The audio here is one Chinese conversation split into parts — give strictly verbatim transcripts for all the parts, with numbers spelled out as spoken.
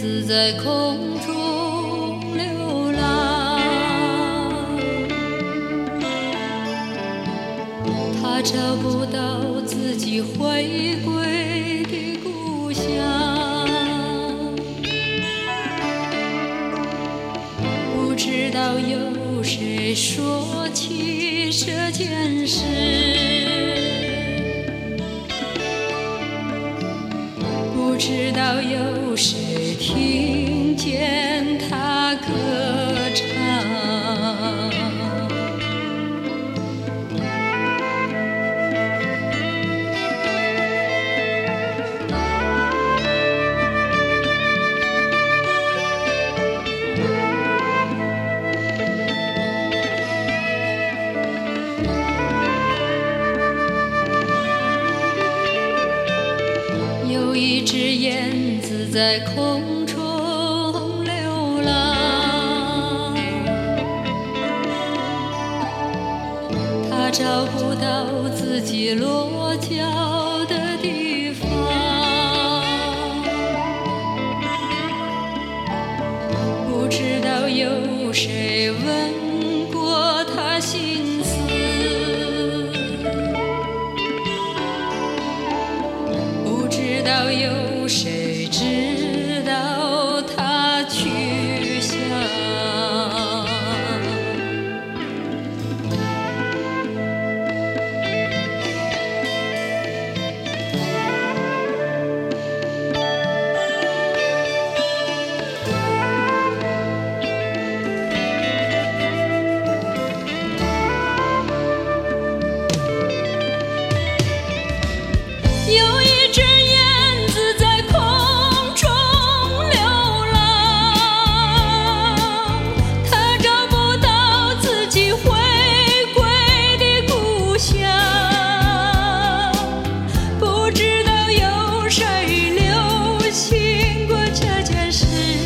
子在空中流浪，他找不到自己回归的故乡，不知道有谁说起这件事，不知道有谁听见他歌唱。有一只燕子在空中流浪，它找不到自己落脚的地方，不知道有谁问过它心思，不知道有谁知道他去向。有一只燕子在空中流浪，它找不到自己回归的故乡，不知道有谁留心过这件事，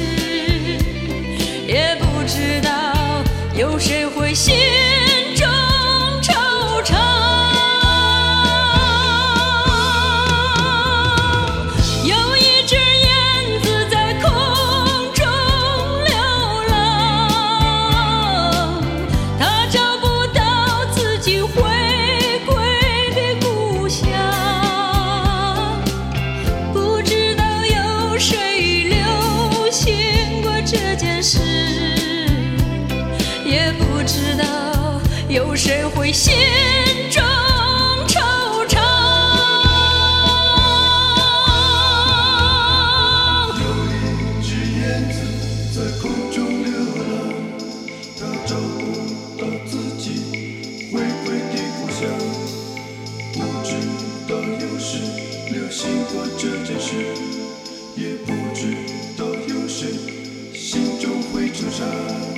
也不知道有谁会心中惆怅。也不知道有谁会心中惆怅。 有一只燕子在空中流浪，它找不到自己回归的故乡，不知道有谁留心过这件事，也不知道有谁心中会惆怅。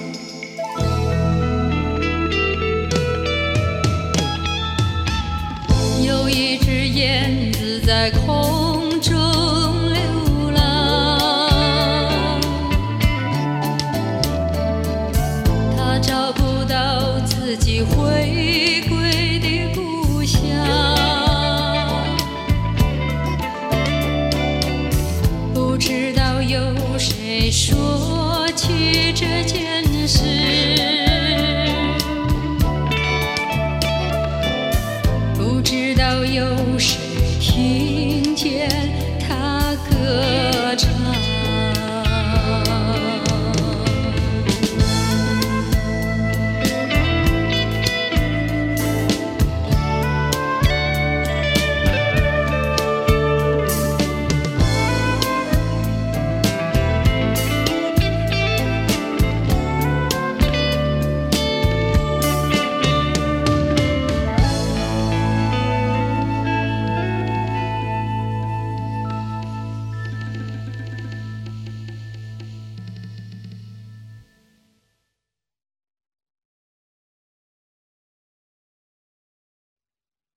有一只燕子在空中流浪，它找不到自己回归的故乡，不知道有谁说起这件事，不知道有谁听见